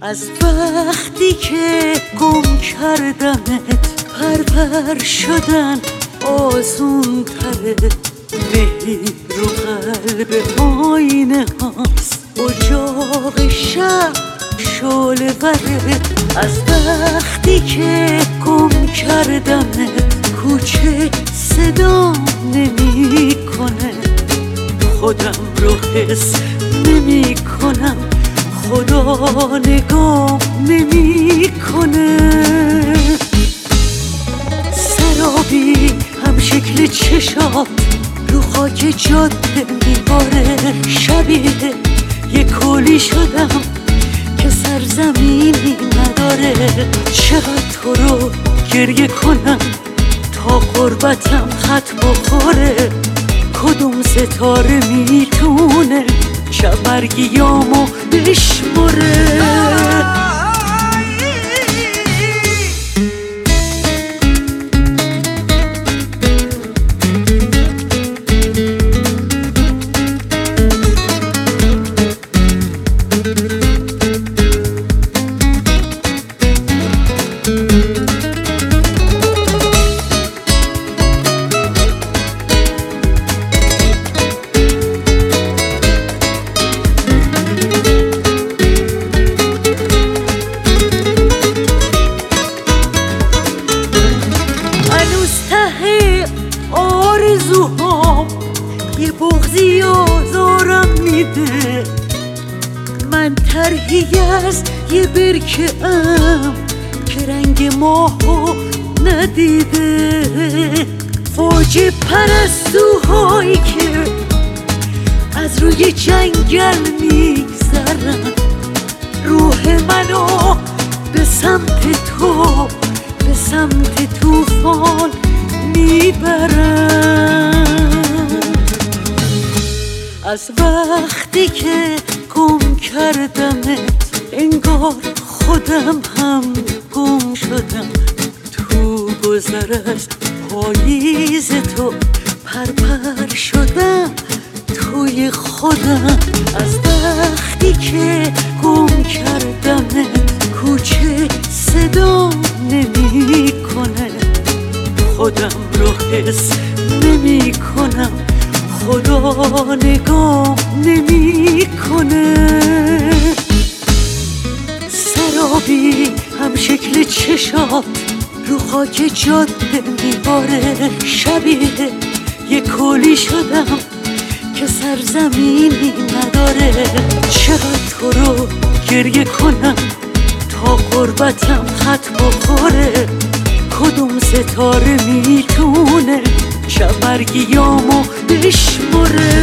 از وقتی که گم کردمت پرپر شدن آسون تره. مهی رو قلب آینه هاست اجاق شب شعله وره. از وقتی که گم کردمت کوچه صدا نمی کنه. خودم رو حس نمی کنم، خدا نگاه نمی کنه. سرابی هم شکل چشات رو خاک جاده میباره. شبیه یه کولی شدم که سرزمینی نداره. چقدر تو رو گریه کنم تا غربتم خط بخوره. کدوم ستاره میتونه شبرگیامو بشمره؟ آرزوهام یه بغضی آزارم میده. من طرحی از یه برکه ام که رنگ ماهو ندیده. فوج پرستوهایی که از روی جنگل میگذرن روح منو به سمت تو، به سمت طوفان میبرم. از وقتی که گم کردمت انگار خودم هم گم شدم. تو گذر از پاییز تو پرپر شدم توی خودم. از وقتی که گم کردمت کوچه صدا نمی کنه. خودم رو حس نمی کنم، خدا نگاه نمی کنه. سرابی هم شکل چشات رو خاک جاده میباره. شبیه یه کولی شدم که سرزمینی نداره. چقدر تو رو گریه کنم تا غربتم خط بخوره. کدوم ستاره میتونه شبرگیامو بشمره؟